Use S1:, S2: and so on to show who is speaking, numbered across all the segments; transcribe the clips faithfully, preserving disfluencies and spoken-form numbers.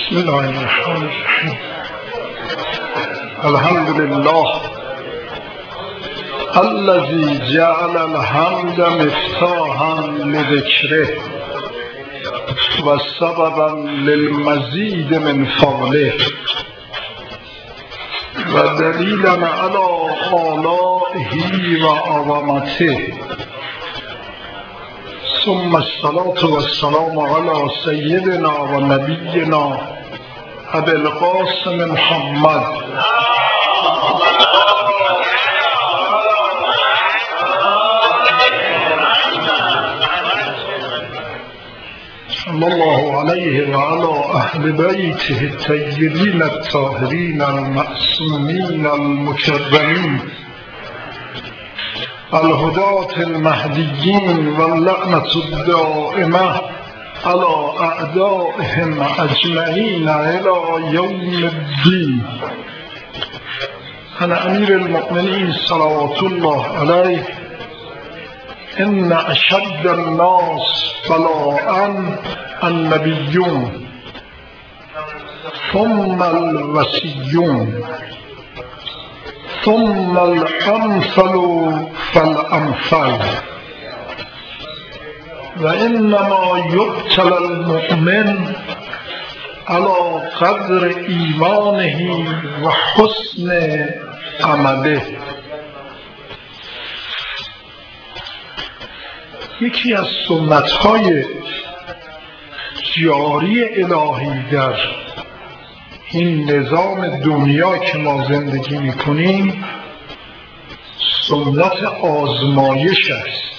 S1: بسم الله الرحمن الرحیم. الحمد لله الذي جعل الحمد مفتاحا لذکره و سببا للمزید من فضله و دلیلا علی آلائه و عظمته، ثم الصلاة والسلام على سيدنا و نبینا ابی القاسم محمد صلی الله علیه و علی اهل بیته الطیبین الطاهرین المعصومین المکرمین الهداة المهدیین و اللعنة الدائمة على اعدائهم اجمعین الى یوم الدین. انا امیر المؤمنین صلوات الله علیه ان اشد الناس بلاء النبیون ثم الوصیون ثم الامثل فالامثل و انما یبتلی المؤمن على قدر ایمانه و حسن عمله. یکی از سنت‌های جاری الهی در این نظام دنیا که ما زندگی می‌کنیم سنت آزمایش است.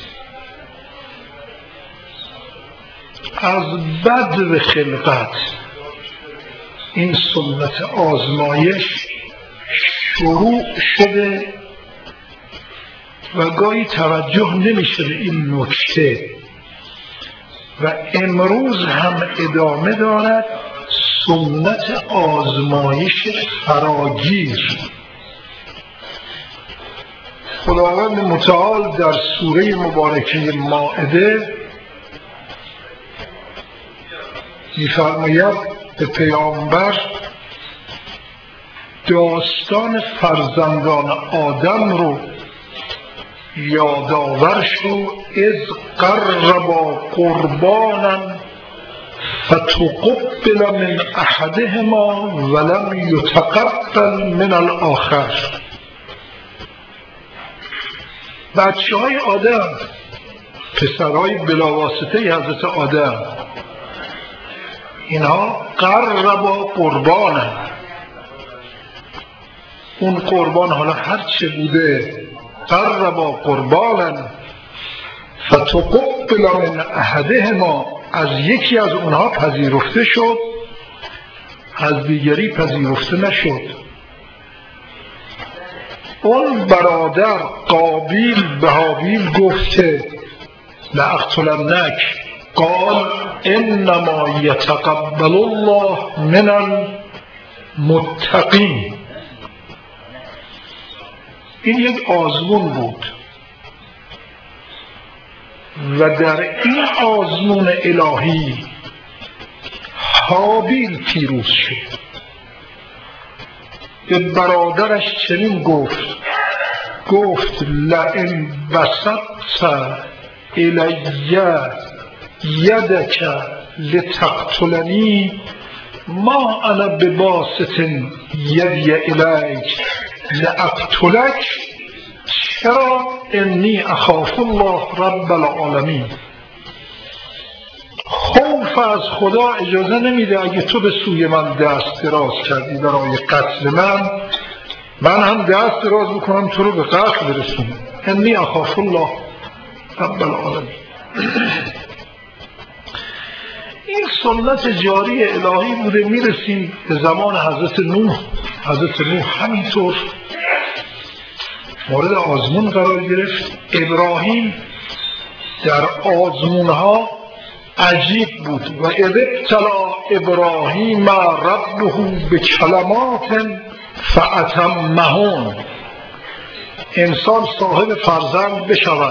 S1: از بدو خلقت این سنت آزمایش شروع شده و گاهی توجه نمیشه به این نکته و امروز هم ادامه دارد. سنت آزمایش فراگیر. خداوند متعال در سوره مبارکه مائده می‌فرماید به پیامبر داستان فرزندان آدم رو یادآور شو. اذ قربا قربانا فتقبل من احدهما ولم یتقبل من الاخر. بچه های آدم، پسرهای بلاواسطه حضرت آدم، اینها قربا قربانا، اون قربان حالا هر چه بوده، قربا قربانا فتقبل من احدهما، از یکی از اونها پذیرفته شد، از دیگری پذیرفته نشد. اون برادر قابیل به حابیل گفت که لاقتلنک، قال انما یتقبل الله من المتقین. این یک آزمون بود و در این آزمون الهی حابیل پیروز شد. به برادرش چنین گفت گفت لئن بسطت الی یدک لتقتلنی ما انا بباسط یدی الیک لاقتلک، چرا؟ انی اخاف الله رب العالمین. خوف از خدا اجازه نمیده اگه تو به سوی من دست دراز کردی برای قتل من، من هم دست دراز بکنم تو رو به قتل برسونم. انی اخاف الله رب العالمین. این سنت جاری الهی بوده. میرسیم به زمان حضرت نوح. حضرت نوح همینطور مورد آزمون قرار گرفت. ابراهیم در آزمونها عجیب بود. و اذ ابتلی ابراهیم ربه بکلمات فاتمهن. انسان صاحب فرزند بشود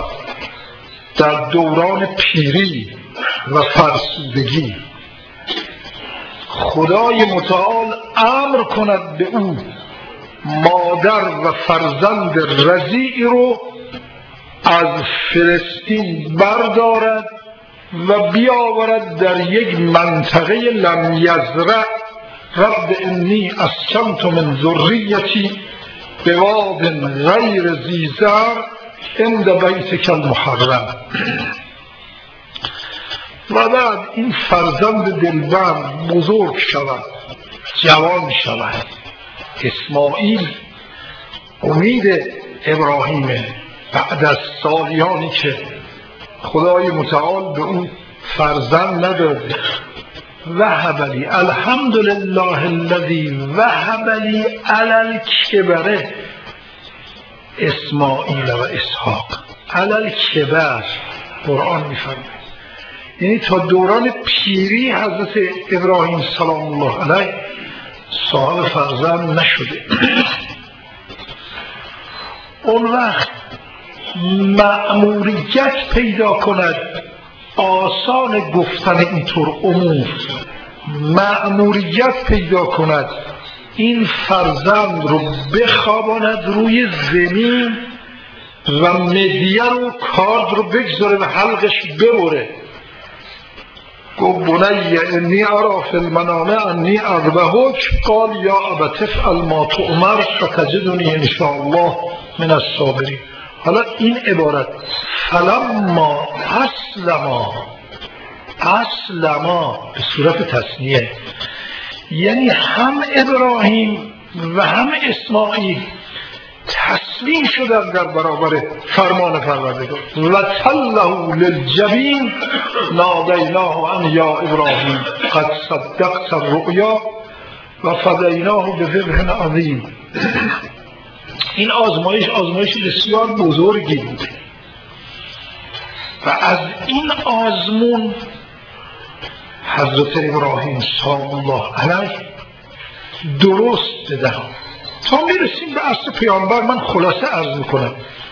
S1: در دوران پیری و فرسودگی، خدای متعال امر کند به او مادر و فرزند رضیعی رو از فلسطین بردارد و بیاورد در یک منطقه لم یزرع رب انی اسکنت من ذریتی بواد غیر ذی زرع عند بیتک المحرم. و بعد این فرزند دلبند بزرگ شود، جوان شود. اسماعیل امید ابراهیمه بعد از سالیانی که خدای متعال به اون فرزند نداده. وهب لی الحمدلله الذی وهب لی علی الکبر اسماعیل و اسحاق. علی الکبر قرآن میفرماید یعنی تا دوران پیری حضرت ابراهیم سلام الله علیه صاحب فرزند نشده. اون وقت مأموریت پیدا کند، آسان گفتن اینطور امور، مأموریت پیدا کند این فرزند رو بخواباند روی زمین و مدیه رو کارد رو بگذاره و حلقش ببره. گفت بنی انی ارا فی المنام انی اذبحک قال یا ابت افعل ما تؤمر ستجدنی ان شاء الله من الصابرین. حالا این عبارت فلما اسلما، اسلما به صورت تثنیه، یعنی هم ابراهیم و هم اسماعیل تسلیم شدن در برابر فرمان پروردگار. و تله للجبین نادیناه ان یا ابراهیم قد صدقت الرؤیا و فدیناه بذبح عظیم. این آزمایش آزمایش بسیار بزرگی بود و از این آزمون حضرت ابراهیم سلام الله علیه درست بدهم. تا میرسیم به اصل پیامبر من خلاصه عرض میکنم.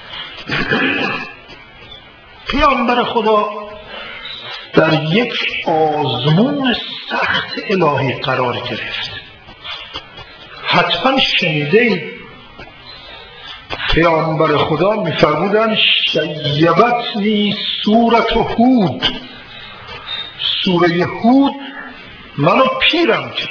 S1: پیامبر خدا در یک آزمون سخت الهی قرار گرفت. حتما شنیده پیامبر خدا میفرمودن شیبتنی سورت هود، سوره هود منو پیرم کرد.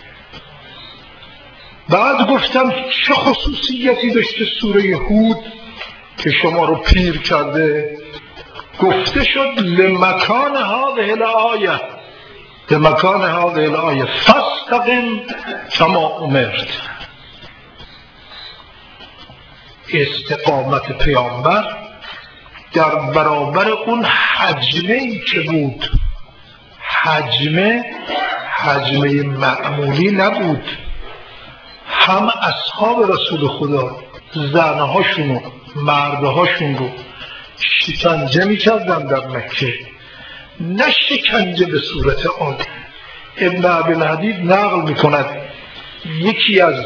S1: بعد گفتم چه خصوصیتی داشته سوره هود که شما رو پیر کرده؟ گفته شد لمکان هذه الآیه، لمکان هذه الآیه فاستقم کما امرت. استقامت پیامبر در برابر اون حجمه‌ای که بود، حجمه حجمه معمولی نبود. هم اصحاب رسول خدا زنهاشون و مردهاشون رو شکنجه می‌کردن در مکه، نه شکنجه به صورت عادی. ابن عبدالحدید نقل می‌کند یکی از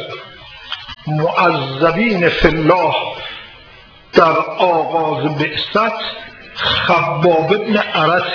S1: معذبین فی الله در آغاز بعثت خباب ابن ارت.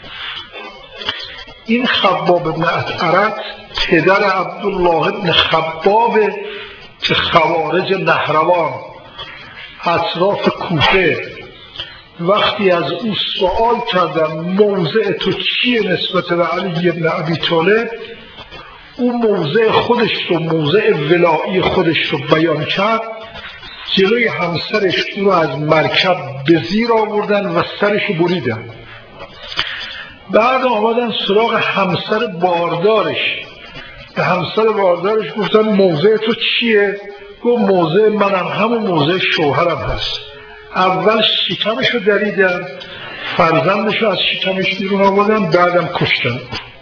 S1: این خباب ابن ارت پدر عبدالله ابن خباب که خوارج نهروان اطراف کوفه وقتی از او سوال کردن موضع تو چیه نسبت به علی ابن ابی طالب، او موضع خودش رو، موضع ولایی خودش رو بیان کرد. جلوی همسرش او رو از مرکب به زیر آوردن و سرش رو بریدن. بعد آمدن سراغ همسر باردارش، به همسر باردارش گفتن موضع تو چیه؟ گفت موضع منم همون موضع شوهرم هست. اول شکمش رو دریدن، فرزندش رو از شکمش بیرون آوردن، بعدم کشتن.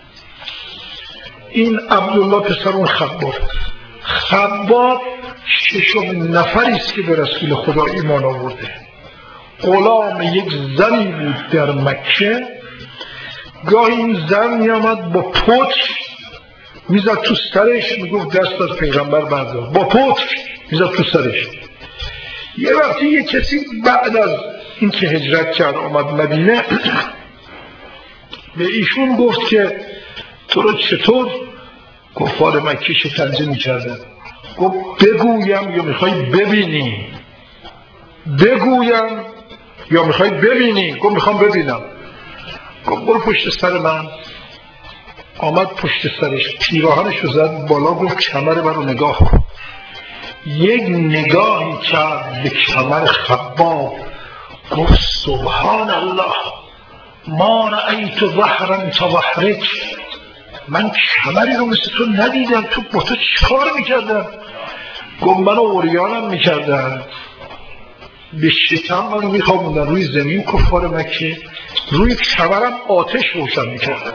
S1: این عبدالله پسر اون خباب. خباب ششمین نفری است که به رسول خدا ایمان آورده. غلام یک زنی بود در مکه. گاهی این زن می آمد با پتر میزد تو سرش، میگفت دست از پیغمبر بردار، با پتر میزد تو سرش. یه وقتی یه کسی بعد از این که هجرت کرد آمد مدینه به ایشون گفت که تو رو چطور کفار مکه شکنجه میکردن. گفت بگویم یا میخوای ببینی؟ بگویم یا میخوای ببینی؟ گفت میخوام ببینم. گفت برو پشت سر من. آمد پشت سرش، پیراهنشو زد بالا، گفت کمر منو نگاه کن. یک نگاهی کرد به کمر خباب، گفت سبحان الله ما رأیت ظهرا كظهرک، من کمری رو مثل تو ندیدم، تو با تو چیکار میکردن؟ گفت منو عریانم میکردن، به شکم منو میخوابوندن روی زمین کفار مکه، روی کمرم آتش روشن میکردن.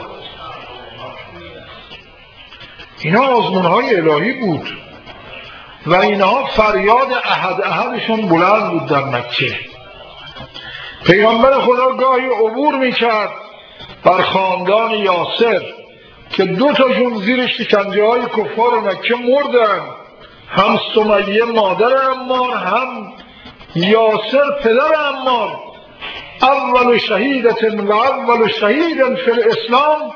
S1: اینا آزمونهای الهی بود و اینها فریاد احد احدشون بلند بود در مکه. پیغمبر خدا گاهی عبور میکرد بر خاندان یاسر که دو تاشون زیر شکنجه های کفار مکه مردن، هم سمیه مادر عمار، هم یاسر پدر عمار. اول شهیدت و اول شهید فی الاسلام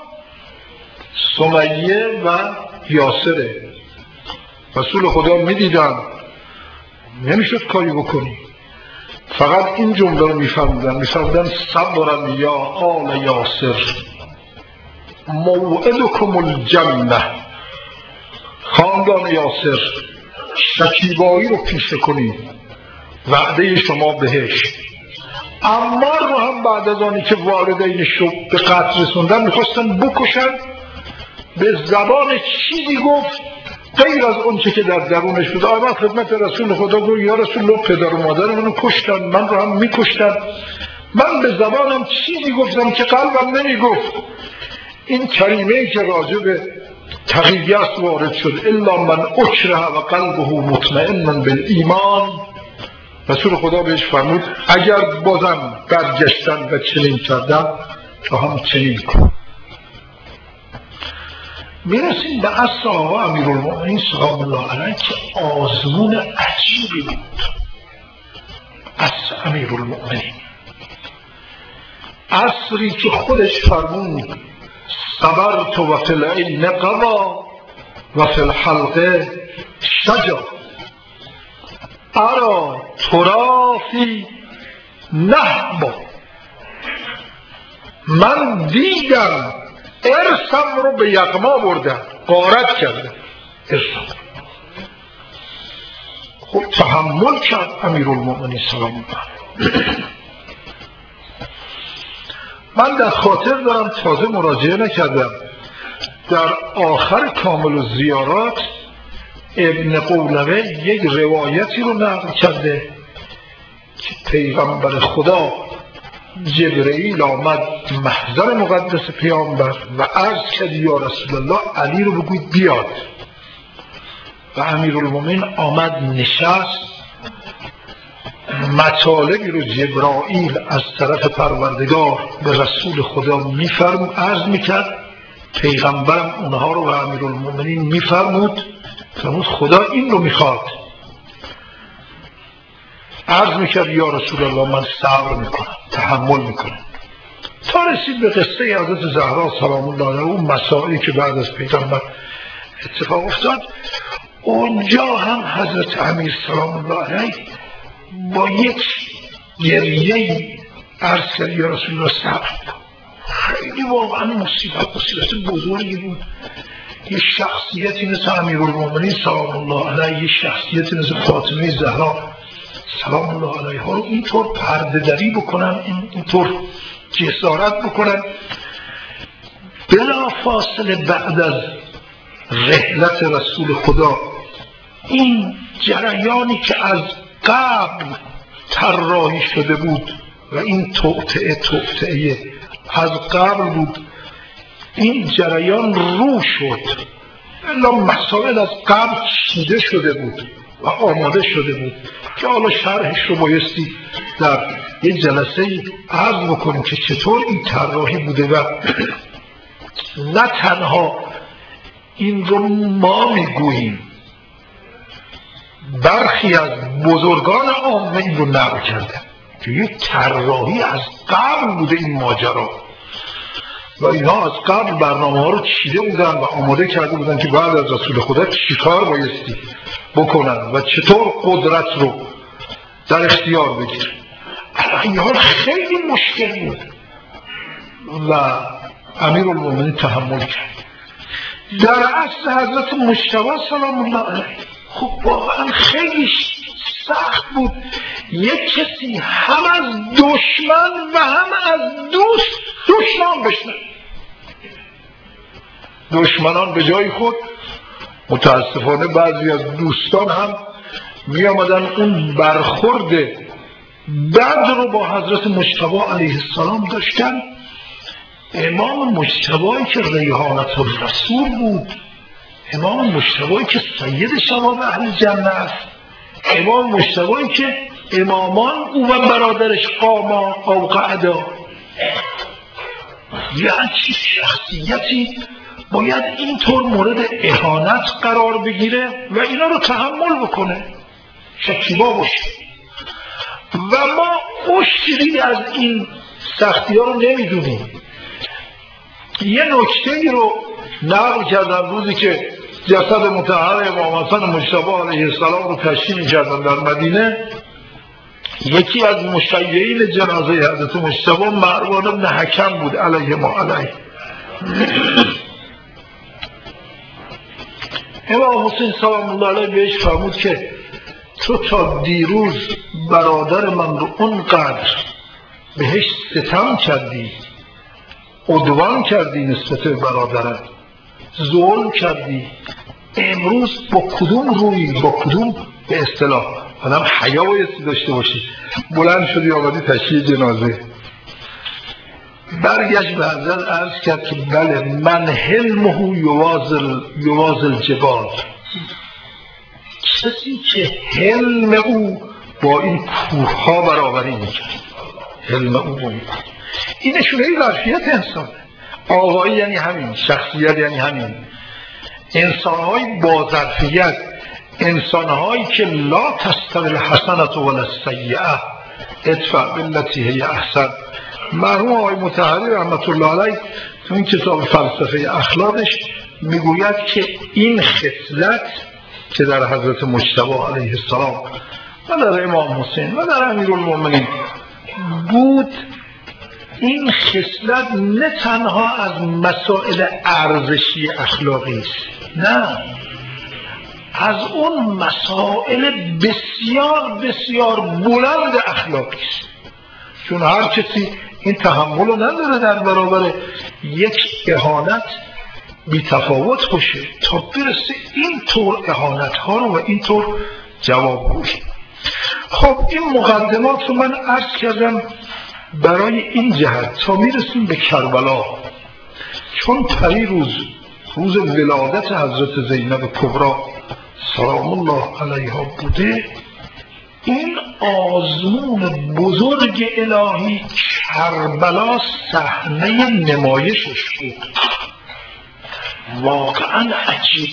S1: سمیه و یاسره. رسول خدا میدیدن نمیشد کاری بکنی، فقط این جمله رو میفرمودن میفرمودن صبرا یا آل یاسر موعدکم الجنه. خاندان یاسر شکیبایی رو پیشه کنید، وعده شما بهشت. عمار رو هم بعد از آنی که والدین شب به قتل رسوندن میخواستن بکشن، به زبان چیزی گفت غیر از اون چه که در درونش بود. آمد خدمت رسول خدا گفت یا رسول الله پدر و مادر منو کشتن، من رو هم میکشتن، من به زبانم چیزی گفتم که قلبم نمیگفت. این کریمه‌ای که راجع به تقییت وارد شد الا من اکره و قلبه مطمئن بالایمان، رسول خدا بهش فرمود اگر بازم برگشتن و چنین کردن تو هم چنین کن. میرسیم به عصر آقا امیرالمؤمنین سلام الله علیه که آزمون عجیبی بود. عصر امیرالمؤمنین، عصری که خودش فرمود صبرت و فی العین قوا و فی الحلقه شجا ارا ترافی نهبا. من دیدم ارسم رو به یغما بردن، غارت کردن ارسم. خب تحمل کرد امیرالمؤمنین سلام الله. من در خاطر دارم تازه مراجعه نکردم، در آخر کامل الزیارات ابن قولوه یک روایتی رو نقل کرده که پیغمبر خدا جبرئیل آمد محضر مقدس پیامبر و عرض کرد یا رسول الله علی رو بگوید بیاد، و امیرالمومنین آمد نشست، مطالبی رو جبرائیل از طرف پروردگار به رسول خدا میفرم عرض میکرد، پیغمبرم اونها رو و امیرالمومنین میفرمود فرمود خدا این رو میخواد. عرض میکرد یا رسول الله من صبر میکنم، تحمل میکنم، تا رسید به قصه حضرت زهرا سلام الله علیها، اون مسائلی که بعد از پیغمبر اتفاق افتاد. اونجا هم حضرت امیر سلام الله علیه با یک گریه عرض کرد یا رسول الله صبر کن. خیلی واقعا مصیبت مصیبت بزرگی بود. یه شخصیتی مثل امیرالمومنین سلام الله علیه، یه شخصیتی مثل فاطمه زهرا سلام الله علیها رو اینطور پرده دری بکنن، اینطور جسارت بکنن. بلا فاصله بعد از رحلت رسول خدا این جریانی که از قبل طراحی شده بود و این توطئه توطئه از قبل بود، این جریان رو شد. الا مسائل از قبل چیده شده بود و آماده شده بود که حالا شرحش رو بایستی در یک جلسه عرض بکنیم که چطور این طراحی بوده و نه تنها این رو ما میگوییم، برخی از بزرگان عامه این رو نقل کردن که یک طراحی از قبل بوده این ماجرا. و اینها از قبل برنامه ها رو چیده بودن و آماده کرده بودن که بعد از رسول خدا چیکار بایستی بکنن و چطور قدرت رو در اختیار بگیرن. این خیلی مشکل بود و امیرالمومنین تحمل کرد. در عصر حضرت مجتبی سلام الله علیه خب واقعا خیلی سخت بود یک کسی هم از دشمن و هم از دوست دشمن بشنه. دشمنان به جای خود، متاسفانه بعضی از دوستان هم می آمدن اون برخورد بد رو با حضرت مجتبی علیه السلام داشتن. امام مجتبی که ریحانة الرسول بود، امام مجتبی که سید شباب اهل جنه است، امام مجتبی که امامان او و برادرش قاما او قعدا، یعنی چی شخصیتی باید اینطور مورد اهانت قرار بگیره و اینا رو تحمل بکنه، شکیبا باشه. و ما اشتری از این سختی ها رو نمیدونیم. یه نکته رو نقل کردن روزی که جسد مطهر امام حسن مجتبی علیه السلام رو تشییع می‌کردن در مدینه، یکی از مشیعین جنازه حضرت مجتبی مروان بن حکم بود علیه ما علیه. امام حسین سلام الله علیه بهش فرمود که تو تا دیروز برادر من رو اونقدر بهش ستم کردی، عدوان کردی نسبت به برادرت، ظلم کردی، امروز با کدوم روی، با کدوم به اصطلاح آدم حیا بایستی داشته باشی بلند شدی آمدی تشییع جنازه؟ برگشت به حضرت عرض کرد که بله، من حلمه یوازل یوازل جبال، کسی که حلم او با این کوه ها برابری میکرد، حلم او با این کوه. این نشونه ظرفیت انسانه. آقایی یعنی همین، شخصیت یعنی همین. انسانهای با ظرفیت، انسانهایی که لا تستوی الحسنة ولا السیئة ادفع بالتی هی احسن. مرحوم آقای مطهری رحمت الله علیه تو این کتاب فلسفه اخلاقش میگوید که این خصلت که در حضرت مجتبی علیه السلام و در امام حسین و در امیرالمومنین بود، این خصلت نه تنها از مسائل ارزشی اخلاقی است، نه، از اون مسائل بسیار بسیار بلند اخلاقی است. چون هر کسی این تحمل رو نداره در برابر یک اهانت بی تفاوت باشه تا برسه این طور اهانت ها رو و این طور جواب گویی. خب این مقدمات رو من عرض کردم برای این جهت تا میرسیم به کربلا، چون پری روز روز ولادت حضرت زینب کبری سلام الله علیها بوده. این آزمون بزرگ الهی کربلا صحنه نمایشش بود، واقعا عجیب.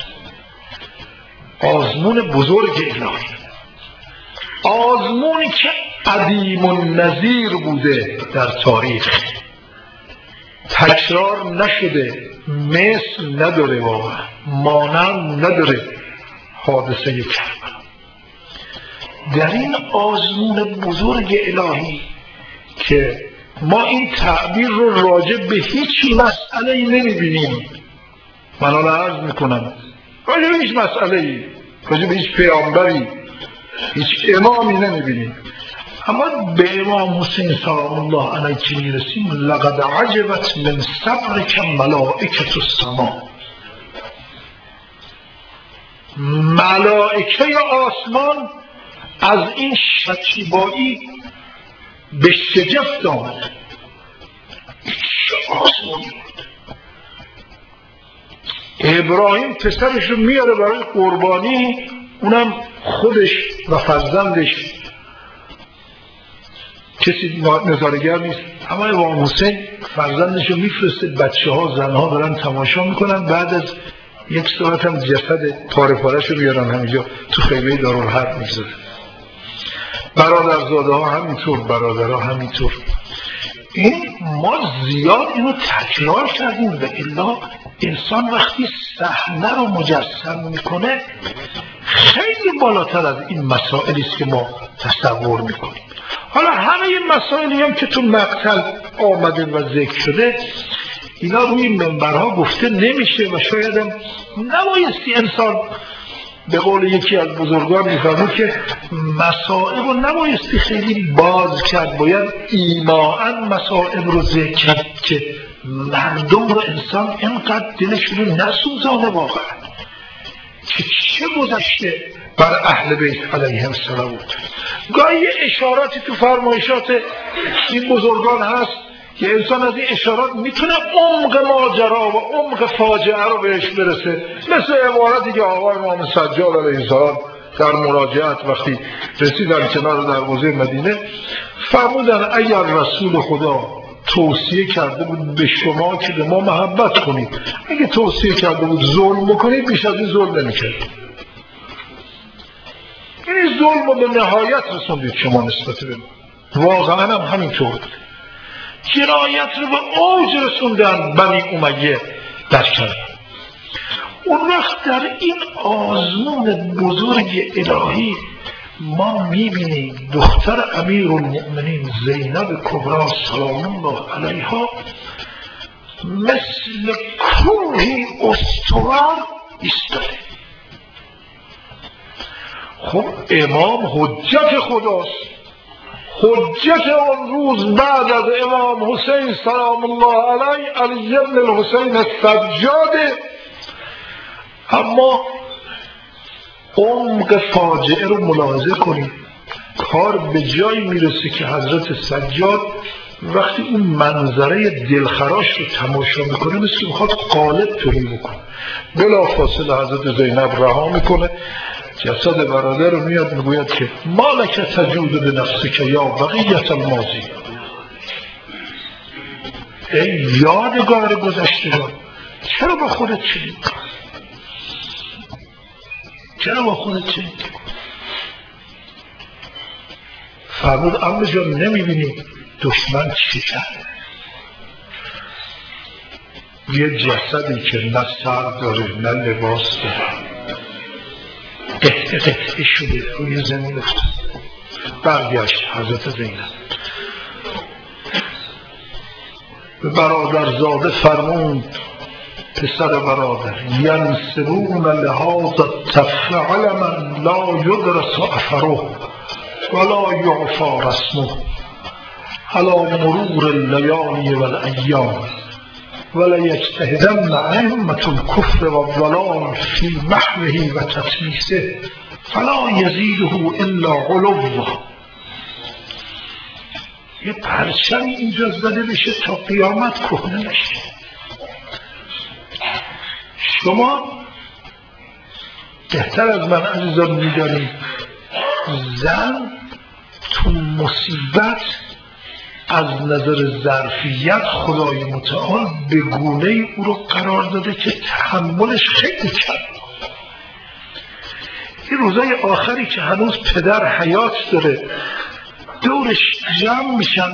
S1: آزمون بزرگ الهی، آزمونی که قدیم النظیر بوده در تاریخ، تکرار نشده، مثل نداره، واقعا مانند نداره حادثه کربلا. در این آزمون بزرگ الهی که ما این تعبیر رو راجع به هیچ مسئله‌ای نمی‌بینیم، من الان عرض میکنم راجع به هیچ مسئله‌ای، راجع به هیچ پیامبری، هیچ امامی نمی‌بینیم، اما به امام حسین سلام الله علیه که میرسیم، لقد عجبت من صبرک ملائکة السما، ملائکه آسمان از این شکیبایی به شگفت آمد. آسمانی بود. ابراهیم پسرش رو میاره برای قربانی، اونم خودش و فرزندش، کسی نظارگر نیست، اما امام حسین فرزندش رو میفرسته، بچه ها زن ها دارن تماشا میکنن، بعد از یک ساعت هم جسد پاره پارش رو بیارن همینجا تو خیمه دارالحرب میذاره. برادرزاده ها همینطور، برادرها همینطور. این ما زیاد اینو تکرار کردیم و الا انسان وقتی صحنه رو مجسم میکنه خیلی بالاتر از این مسائلی است که ما تصور میکنیم. حالا همه این مسائلی هم که تو مقتل آمده و ذکر شده اینا روی منبرها گفته نمیشه و شاید هم نبایستی انسان به قول یکی از بزرگان میفرمود که مسائل رو نبایستی خیلی باز کرد، باید ایماً مسائل رو ذکر کرد که مردم رو انسان اینقدر دلشون رو نسوزانه واقعا که چه گذشته بر اهل بیت علیهم السلام. گاهی اشاراتی تو فرمایشات این بزرگان هست که انسان از این اشارات میتونه عمق ماجرا و عمق فاجعه رو بهش برسه، مثل عبارتی که آقای امام سجاد علیه السلام در مراجعت وقتی رسیدن کنار دروازه مدینه فرمودن اگر رسول خدا توصیه کرده بود به شما که به ما محبت کنید، اگه توصیه کرده بود ظلم بکنید بیش از این ظلم نمی‌کرد. این ظلم رو به نهایت رسوندید شما نسبت به ما، واقعا هم همینطور بود. جنایت رو به اوج رسوندن بنی امیه در کردن. اون وقت در این آزمون بزرگ الهی ما میبینیم دختر امیرالمؤمنین زینب کبری سلام الله علیها مثل کوهی استوار ایستاده. خب امام حجت خداست، حجت آن روز بعد از امام حسین سلام الله علیه علی ابن الحسین السجاده، اما عمق فاجعه رو ملاحظه کنید. کار به جایی میرسه که حضرت سجاد وقتی اون منظره دلخراش رو تماشا میکنه مثل که میخواد قالب توری بکنه، بلا فاصله حضرت زینب رها میکنه، جسد برادر رو میاد میگوید که مالک تجود به نفسی که یا بقیت الماضی، ای یادگار گذشتگان چرا با خودت چنین چرا با خودت چنین فرمود عمه جان نمیبینی دشمن چی کرد؟ یه جسدی که نه سر داره نه لباس داره قطعه قطعه شده روی زمین افتاد. برگشت حضرت زینب به برادرزاده فرمود پسر برادر ینسبون لهذا التفعل من لا یدرس اثره ولا یعفى رسمه على مرور اللیالی والایام ولیجتهدن ائمة الكفر والضلال في محوه و تطمیسه فلا یزیده الا علوا. یه پرچم اینجا زده بشه تا قیامت کهنه نشه. شما بهتر از من عزیزان میدانید زن تو مصیبت از نظر ظرفیت خدای متعال به گونه او رو قرار داده که تحملش خیلی کم. این روزای آخری که هنوز پدر حیات داره دورش جمع میشن،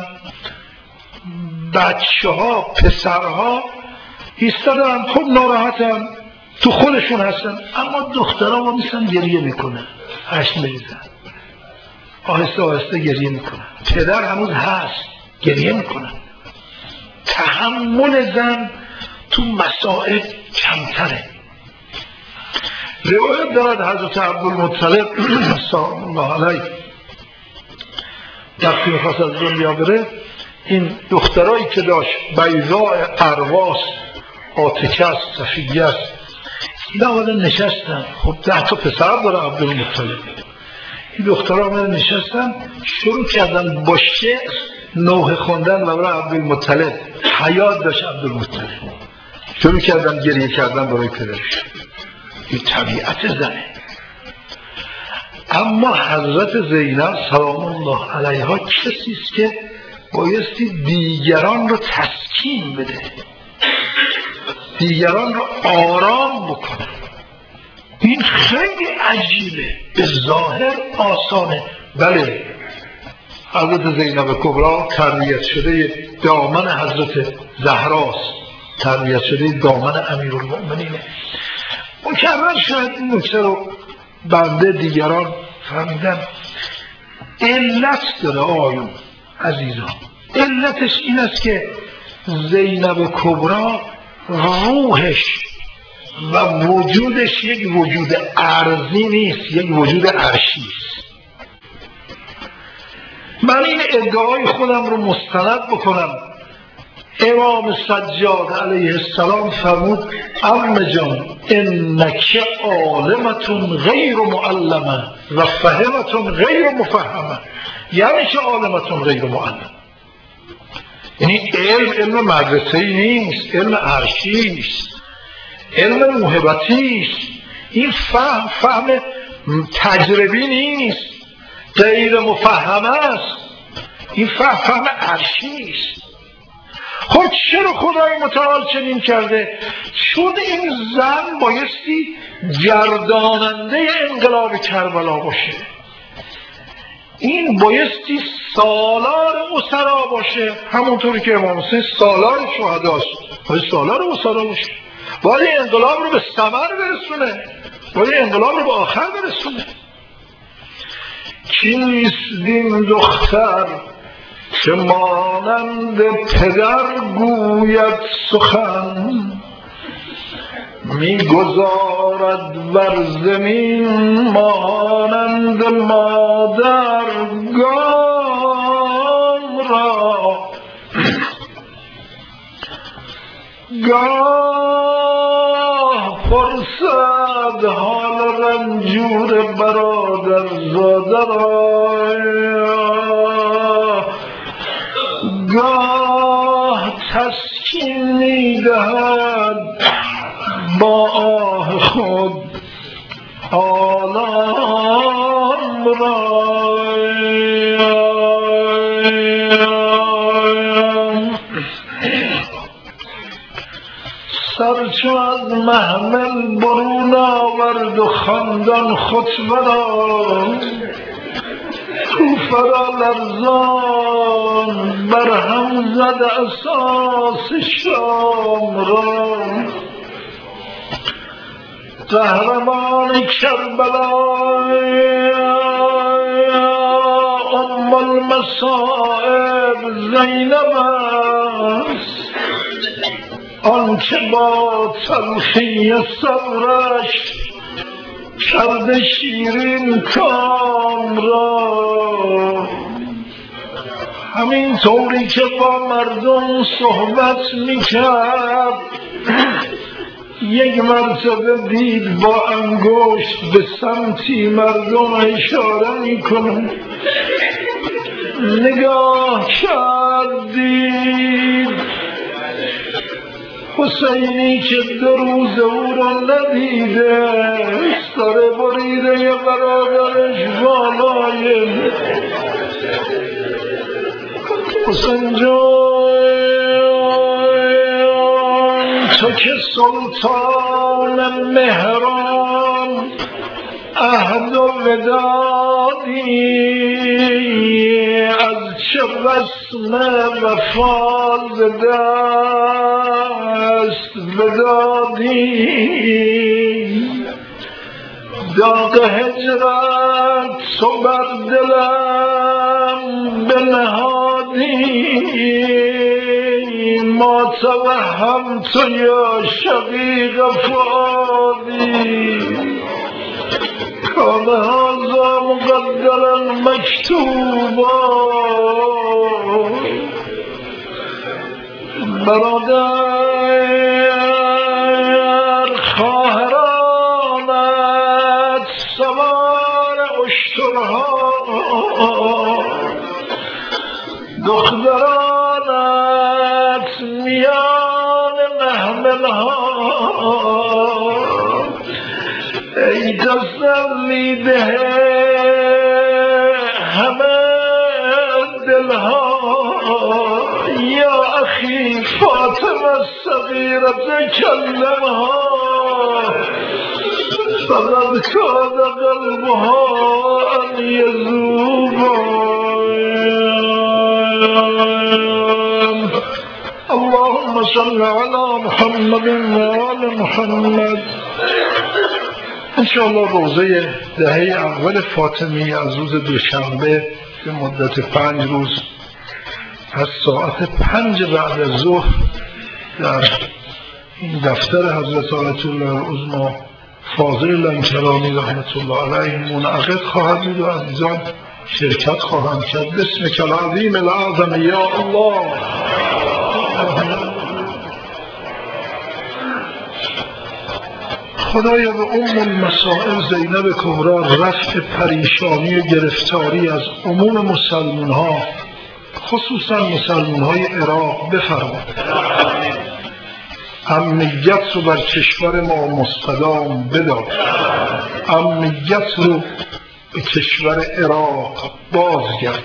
S1: بچه ها پسرها ایستادن، خب ناراحتن تو خودشون هستن، اما دخترها با میسن گریه میکنن، هشت میریزن، آهسته آهسته گریه میکنن. پدر هنوز هست گریه میکنن. تحمل زن تو مسائل کمتره. روایت دارد حضرت عبدالمطلب سلام الله علیه وقتی میخواست از دنیا بره این دخترایی که داشت بیضاء ارواس، عاتکه است، صفیه است، اینا آمدن نشستن. خب ده تا پسر داره عبدالمطلب. این دخترها آمدن نشستن شروع کردن با شعر نوحه خوندن و برای عبدالمطلب. حیات داشت عبدالمطلب، شروع کردن گریه کردن برای پدرش. این طبیعت زنه. اما حضرت زینب سلام الله علیها کسی است که بایستی دیگران رو تسکین بده، دیگران رو آرام بکنه. این خیلی عجیبه، به ظاهر آسانه. بله حضرت زینب کبری تربیت شده دامن حضرت زهراست، تربیت شده دامن امیرالمؤمنینه. مکرر شاید این نکته رو بنده دیگران فهمیدن. علت داره آیون عزیزان، علتش این است که زینب کبرا روحش و وجودش یک وجود ارضی نیست، یک وجود عرشی است. من این ادعای خودم رو مستند بکنم. امام سجاد علیه السلام فرمود عم جان انک عالمتون غیر معلمه و فهمتون غیر مفهمه. یعنی که عالمتون غیر معلم، یعنی علم علم مدرسه‌ای نیست، علم عرشی است، علم موهبتی است. این فهم فهم تجربی نیست، غیر مفهمه است. این فهم فهم عرشی است. خب چرا خدای متعال چنین کرده؟ چون این زن بایستی گرداننده انقلاب کربلا باشه، این بایستی سالار اسرا باشه، همونطوری که امام حسین سالار شهداست، باید سالار اسرا باشه، باید انقلاب رو به ثمر برسونه، باید انقلاب رو به آخر برسونه. کیست این دختر که مانند پدر گوید سخن، میگذارد بر زمین مانند مادر گام را، گاه پرسد حال رنجور برادر زاده را، گاه تسکین میدهد با آه خود آلام را. سرچو از محمل برون آورد و خواندن خطبه را، کوفه را لرزان برهم زد اساس شام را. قهرمان کربلای ام المصائب زینب است، آنچه با تلخی صبرش کرده شیرین کام را. همین طوری که با مردم صحبت میکرد، یک مرتبه دید با انگشت به سمتی مردم اشاره میکنه، نگاه کرد دید حسینی که دو روز او را ندیده، سر بریده برادرش بالای حسین جان، تو که سلطان مهران عهد و ودادی، از چه رسم وفا ز دست بدادی، داغ هجرت تو بر دلم بنهادی، ما توهمت یا شقیق فؤادی، کان هذا مقدرا مکتوبا. برادر خواهرانت سوار اشترها، دخترانت میان محملها، ای تسلی ده همه دلها. یا اخی فاطمه الصغیرة کلمها، فقد کاد قلبها ان یذوبا. اللهم صل علی محمد و آل محمد. انشاءالله روزه دهه اول فاطمی از روز دوشنبه به مدت پنج روز از ساعت پنج بعد از ظهر در این دفتر حضرت آیت الله العظمی فاضل لنکرانی رحمت الله علیه منعقد خواهد بود و عزیزان شرکت خواهند کرد. بسمک العظیم الاعظم یا الله. خدایا به ام المسائل زینب کبری رفع پریشانی و گرفتاری از عموم مسلمان ها خصوصا مسلمان های عراق بفرما. امنیت رو بر کشور ما مستدام بدار. امنیت رو به کشور عراق بازگرد.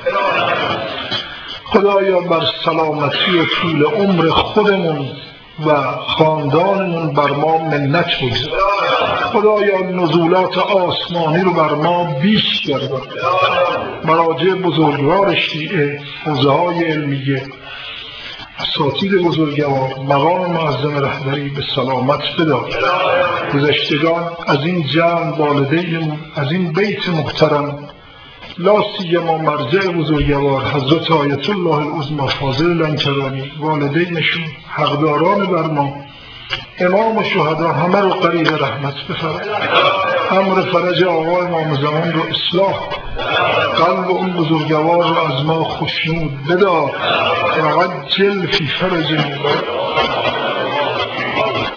S1: خدایا بر سلامتی و طول عمر خودمون و خاندانمون بر ما منت بگذار. خدایا نزولات آسمانی رو بر ما بیش گردان. مراجع بزرگوار شیعه، حوزه های علمیه، اساتید بزرگوار، مقام معظم رهبری به سلامت بدار. گذشتگان از این جمع والدینمون، از این بیت محترم، لا سیما مرجع بزرگوار حضرت آیت الله العظمی فاضل لنکرانی، والدینشون، حقداران بر ما، امام شهدا، همه رو قریب رحمت بفرما. امر فرج آقا امام زمان رو اصلاح، قلب اون بزرگوار رو از ما خوشنود بدار. عجل فی فرج